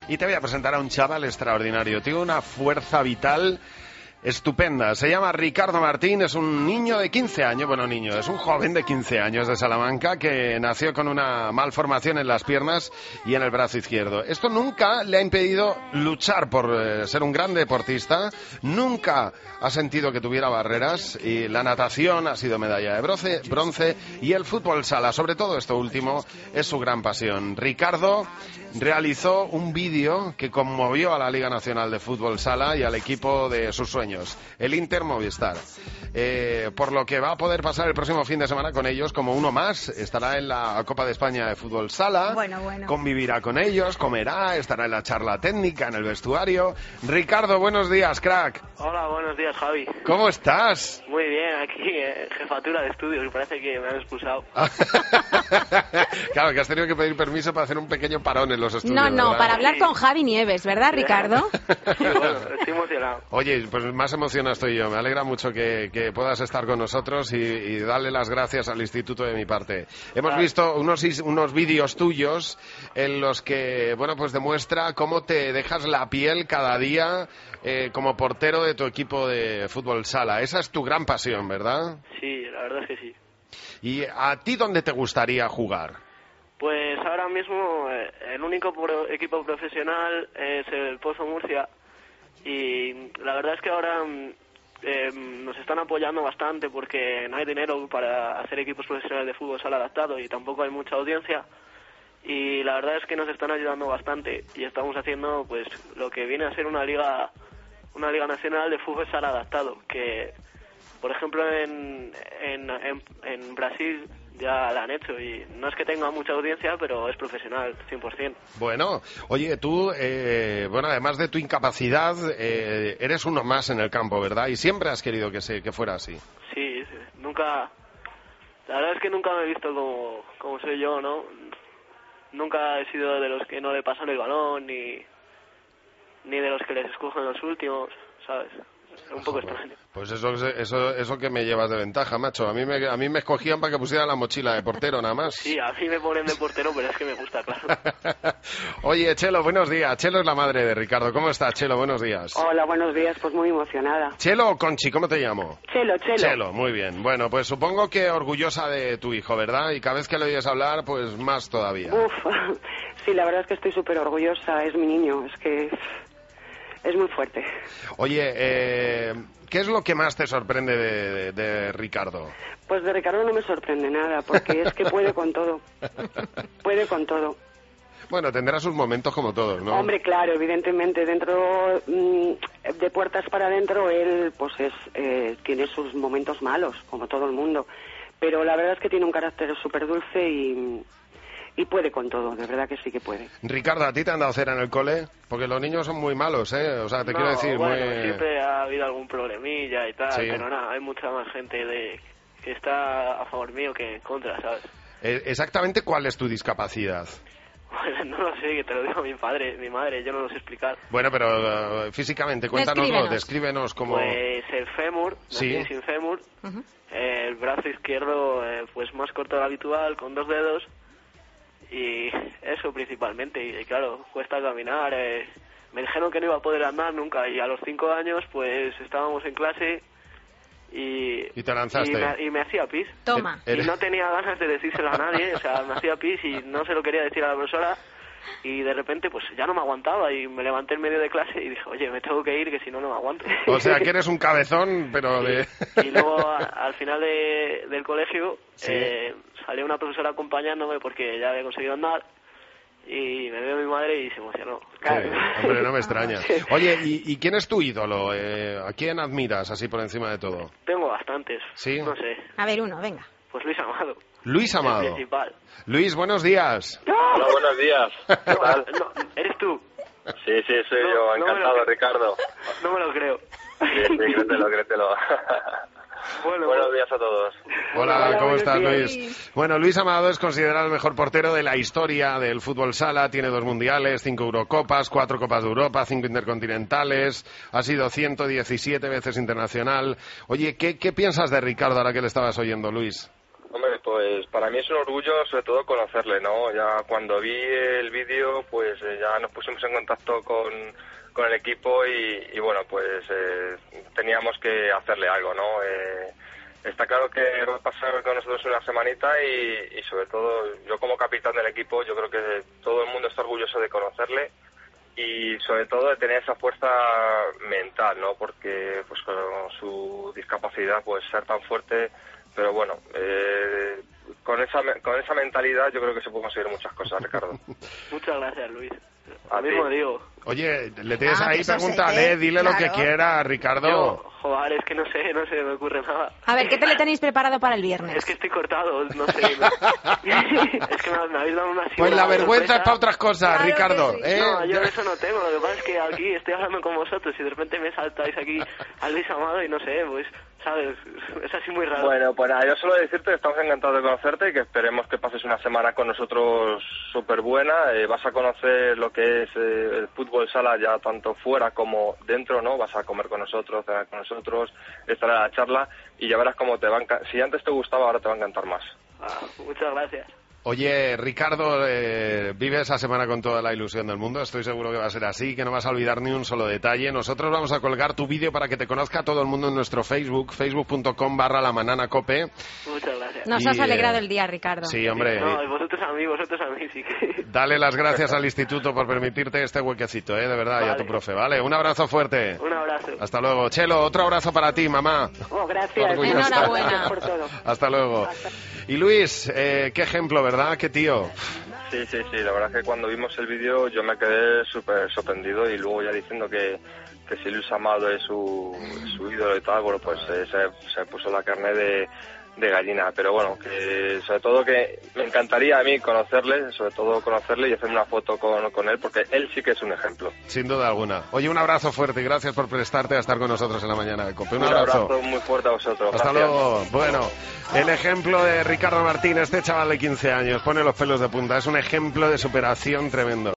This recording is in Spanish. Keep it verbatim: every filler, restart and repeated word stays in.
Y te voy a presentar a un chaval extraordinario. Tiene una fuerza vital estupenda. Se llama Ricardo Martín, es un niño de quince años, bueno, niño, es un joven de quince años de Salamanca que nació con una malformación en las piernas y en el brazo izquierdo. Esto nunca le ha impedido luchar por eh, ser un gran deportista, nunca ha sentido que tuviera barreras y la natación ha sido medalla de bronce, bronce y el fútbol sala, sobre todo esto último, es su gran pasión. Ricardo realizó un vídeo que conmovió a la Liga Nacional de Fútbol Sala y al equipo de sus sueños, el Inter Movistar. Eh, por lo que va a poder pasar el próximo fin de semana con ellos como uno más. Estará en la Copa de España de Fútbol Sala, bueno, bueno. convivirá con ellos, comerá, estará en la charla técnica, en el vestuario. Ricardo, buenos días, crack. Hola, buenos días, Javi. ¿Cómo estás? Muy bien, aquí eh, jefatura de estudios, y parece que me han expulsado. Claro, que has tenido que pedir permiso para hacer un pequeño parón en los estudios. No, no, ¿verdad? para hablar Sí. con Javi Nieves, ¿verdad, Ricardo? Sí, bueno, estoy emocionado. Oye, pues más emocionado estoy yo. Me alegra mucho que, que puedas estar con nosotros y, y darle las gracias al instituto de mi parte. Hemos Vale. visto unos, unos vídeos tuyos en los que, bueno, pues demuestra cómo te dejas la piel cada día eh, como portero de tu equipo de fútbol sala. Esa es tu gran pasión, ¿verdad? Sí, la verdad es que sí. ¿Y a ti dónde te gustaría jugar? Pues ahora mismo eh, el único pro- equipo profesional es el Pozo Murcia y la verdad es que ahora mm, eh, nos están apoyando bastante porque no hay dinero para hacer equipos profesionales de fútbol sala adaptado y tampoco hay mucha audiencia y la verdad es que nos están ayudando bastante y estamos haciendo pues lo que viene a ser una liga una liga nacional de fútbol sala adaptado que por ejemplo en, en, en, en Brasil ya la han hecho y no es que tenga mucha audiencia, pero es profesional, cien por ciento. Bueno, oye, tú, eh, bueno, además de tu incapacidad, eh, eres uno más en el campo, ¿verdad? Y siempre has querido que, se, que fuera así. Sí, sí, nunca... La verdad es que nunca me he visto como, como soy yo, ¿no? Nunca he sido de los que no le pasan el balón, ni, ni de los que les escogen los últimos, ¿sabes? Es un poco extraño. Pues eso, eso, eso que me llevas de ventaja, macho. A mí me, a mí me escogían para que pusiera la mochila de portero, nada más. Sí, a mí me ponen de portero, pero es que me gusta, claro. Oye, Chelo, buenos días. Chelo es la madre de Ricardo. ¿Cómo estás, Chelo? Buenos días. Hola, buenos días. Pues muy emocionada. ¿Chelo o Conchi? ¿Cómo te llamo? Chelo, Chelo. Chelo, muy bien. Bueno, pues supongo que orgullosa de tu hijo, ¿verdad? Y cada vez que le oyes hablar, pues más todavía. Uf, sí, la verdad es que estoy súper orgullosa. Es mi niño, es que es muy fuerte. Oye, eh, ¿qué es lo que más te sorprende de, de, de Ricardo? Pues de Ricardo no me sorprende nada, porque es que puede con todo. Puede con todo. Bueno, tendrá sus momentos como todos, ¿no? Hombre, claro, evidentemente, dentro mmm, de puertas para adentro, él pues es eh, tiene sus momentos malos, como todo el mundo. Pero la verdad es que tiene un carácter súper dulce y... Y puede con todo, de verdad que sí que puede. Ricardo, ¿a ti te han dado cera en el cole? Porque los niños son muy malos, ¿eh? O sea, te no, quiero decir, bueno, muy... siempre ha habido algún problemilla y tal, Sí. pero nada, hay mucha más gente de que está a favor mío que en contra, ¿sabes? Eh, Exactamente, ¿cuál es tu discapacidad? Bueno, no lo sé, que te lo digo mi padre, mi madre, yo no lo sé explicar. Bueno, pero uh, físicamente, cuéntanoslo, Descríbenos. descríbenos como... Pues el fémur, Sí. nací sin fémur, Uh-huh. el brazo izquierdo eh, pues más corto de lo habitual, con dos dedos, y eso principalmente, y claro, cuesta caminar, eh, me dijeron que no iba a poder andar nunca, y a los cinco años pues estábamos en clase y... Y te lanzaste. Y me, y me hacía pis. Toma. Eh, Y no tenía ganas de decírselo a nadie, o sea, me hacía pis y no se lo quería decir a la profesora y de repente pues ya no me aguantaba y me levanté en medio de clase y dije, oye, me tengo que ir que si no, no me aguanto. O sea, que eres un cabezón, pero de... Y luego a- al final de, del colegio Sí. eh, salió una profesora acompañándome porque ya había conseguido andar y me vio mi madre y se emocionó. Sí, hombre, no me extraña. Oye, ¿y, y quién es tu ídolo? Eh, ¿A quién admiras así por encima de todo? Tengo bastantes, ¿Sí? no sé, A ver, uno, venga. pues Luis Amado, Luis el Amado. principal. Luis, buenos días. Hola, buenos días. ¿Qué No, tal? no, ¿eres tú? Sí, sí, soy No, yo. no me lo Encantado, creo. Ricardo. No me lo creo. Sí, sí, créetelo, créetelo. Bueno, Buenos días a todos. Hola, Hola, ¿cómo buenos estás, días. Luis? Bueno, Luis Amado es considerado el mejor portero de la historia del fútbol sala. Tiene dos mundiales, cinco Eurocopas, cuatro Copas de Europa, cinco Intercontinentales. Ha sido ciento diecisiete veces internacional. Oye, ¿qué, qué piensas de Ricardo ahora que le estabas oyendo, Luis? Hombre, pues para mí es un orgullo sobre todo conocerle, ¿no? Ya cuando vi el vídeo, pues eh, ya nos pusimos en contacto con, con el equipo y, y bueno, pues eh, teníamos que hacerle algo, ¿no? Eh, está claro que va a pasar con nosotros una semanita y, y sobre todo yo como capitán del equipo, yo creo que todo el mundo está orgulloso de conocerle y sobre todo de tener esa fuerza mental, ¿no? Porque pues con su discapacidad, pues ser tan fuerte. Pero bueno, eh, con esa con esa mentalidad yo creo que se pueden conseguir muchas cosas, Ricardo. Muchas gracias, Luis. A Lo mismo ti. digo. Oye, le tienes Ah, ahí, que eso pregúntale, se ve, dile lo que claro. quiera, Ricardo. Yo, joder, es que no sé, no se me ocurre nada. A ver, ¿qué te le tenéis preparado para el viernes? Es que estoy cortado, no sé. no- es que me, me habéis dado una Pues la una vergüenza sorpresa. es para otras cosas, Claro que Ricardo. sí. ¿eh? No, yo Yo- de eso no tengo. Lo que pasa es que aquí estoy hablando con vosotros y de repente me saltáis aquí a Luis Amado y no sé, pues, ¿sabes? Es así muy raro. Bueno, pues nada, yo solo decirte que estamos encantados de conocerte y que esperemos que pases una semana con nosotros súper buena. Eh, vas a conocer lo que es eh, el fútbol sala ya tanto fuera como dentro, ¿no? Vas a comer con nosotros, cenar con nosotros, estar a la charla y ya verás cómo te va a enca- si antes te gustaba, ahora te va a encantar más. Ah, muchas gracias. Oye, Ricardo, eh, vive esa semana con toda la ilusión del mundo. Estoy seguro que va a ser así, que no vas a olvidar ni un solo detalle. Nosotros vamos a colgar tu vídeo para que te conozca todo el mundo en nuestro Facebook, facebook.com barra la manana cope. Muchas gracias. Nos Y, has alegrado eh, el día, Ricardo. Sí, hombre. No, y vosotros a mí, vosotros a mí, sí que... Dale las gracias al instituto por permitirte este huequecito, ¿eh? De verdad, y a tu Vale. profe, ¿vale? Un abrazo fuerte. Un abrazo. Hasta luego. Chelo, otro abrazo para ti, mamá. Oh, gracias. Orgullosa. Enhorabuena. Gracias por todo. Hasta luego. Y Luis, eh, qué ejemplo, ¿verdad? Qué tío. Sí, sí, sí, la verdad es que cuando vimos el vídeo yo me quedé súper sorprendido y luego ya diciendo que, que si Luis Amado es su, su ídolo y tal, bueno, pues eh, se, se puso la carne de, de gallina, pero bueno, que sobre todo que me encantaría a mí conocerle, sobre todo conocerle y hacerme una foto con, con él, porque él sí que es un ejemplo. Sin duda alguna. Oye, un abrazo fuerte y gracias por prestarte a estar con nosotros en la mañana de Cope. Un, Un abrazo. abrazo muy fuerte a vosotros. Hasta Gracias. luego. Bueno, el ejemplo de Ricardo Martín, este chaval de quince años, pone los pelos de punta. Es un ejemplo de superación tremendo.